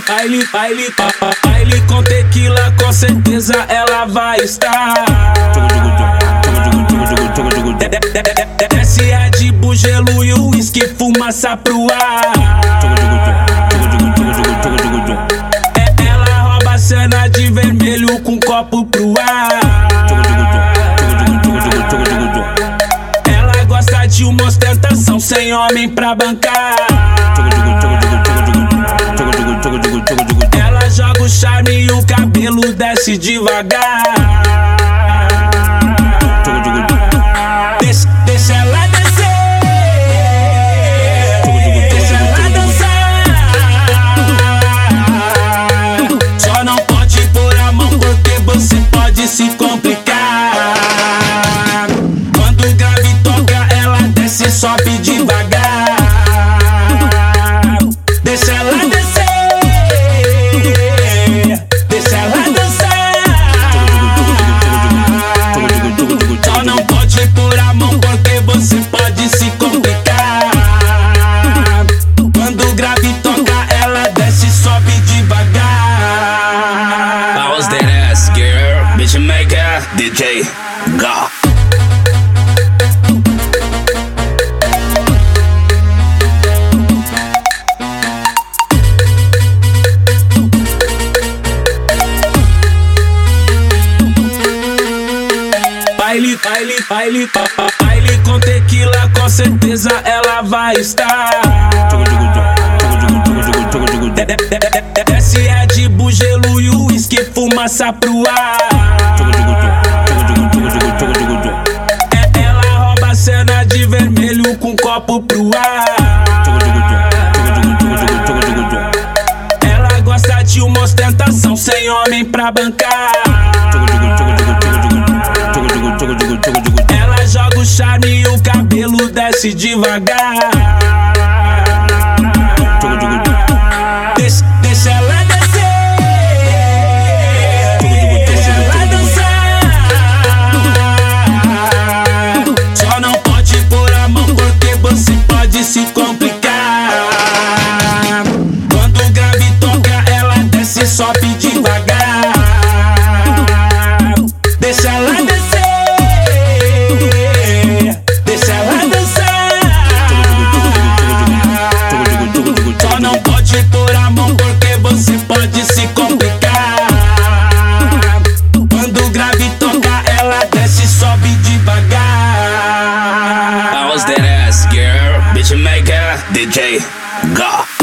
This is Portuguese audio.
baile com tequila, com certeza ela vai estar. Desce Red Bull, gelo e o uísque, fumaça pro ar. Ela rouba a cena de vermelho com copo pro ar. Ela gosta de uma ostentação sem homem pra bancar. Ela joga o charme e o cabelo desce devagar. Deixa ela descer, deixa ela dançar. Só não pode pôr a mão porque você pode se complicar. Quando o grave toca, ela desce e sobe devagar. Deixa ela descer, deixa ela dançar. Só não pode pôr a mão porque você pode se complicar. Quando o grave toca, ela desce e sobe devagar. How's that ass, girl? Bitch maker, DJ, go. Baile com tequila, com certeza ela vai estar. Desce Red Bull, gelo e o uísque, fumaça pro ar. Ela rouba a cena de vermelho com copo pro ar. Ela gosta de uma ostentação sem homem pra bancar. Ela joga o charme e o cabelo desce devagar. Deixa ela descer, deixa ela dançar. Só não pode pôr a mão porque você pode se complicar. Quando o grave toca, ela desce e sobe devagar. Deixa ela descer, deixa ela dançar. Só não pode pôr a mão porque você pode se complicar. Quando o grave toca, ela desce e sobe devagar. How's that ass, girl? Bitch maker, DJ, go.